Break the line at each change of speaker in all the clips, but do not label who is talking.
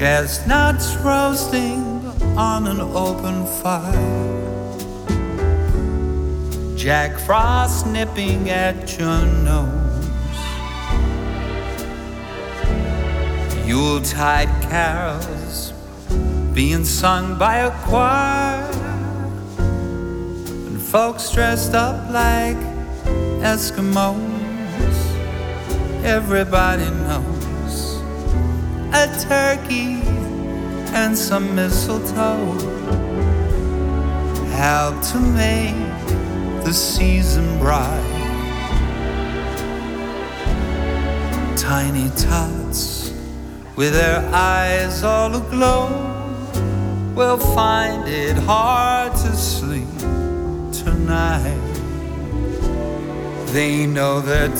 Chestnuts roasting on an open fire, Jack Frost nipping at your nose, Yuletide carols being sung by a choir, and folks dressed up like Eskimos. Everybody knows a turkey and some mistletoe help to make the season bright. Tiny tots with their eyes all aglow will find it hard to sleep tonight. They know that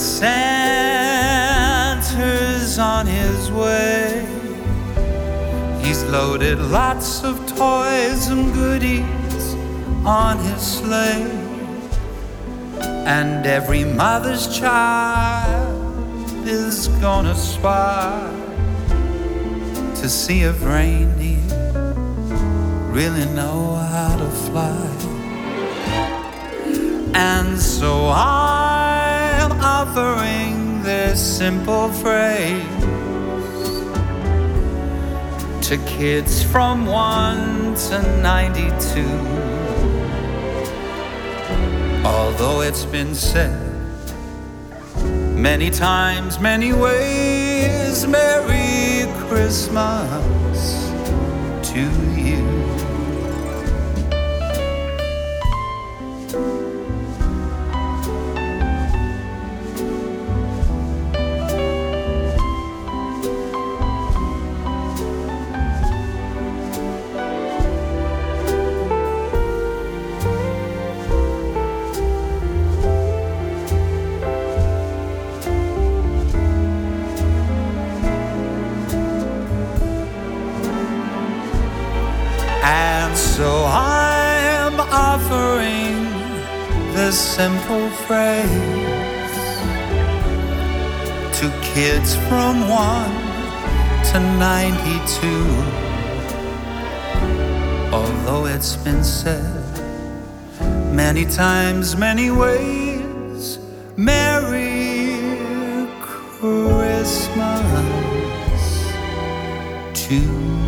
Santa's on his way. He's loaded lots of toys and goodies on his sleigh, and every mother's child is gonna spy to see if reindeer really know how to fly. And so I'm offering this simple phrase to kids from 1 to 92. Although it's been said many times, many ways, Merry Christmas to you. And so I'm offering this simple phrase to kids from 1 to 92. Although it's been said many times, many ways, Merry Christmas to you.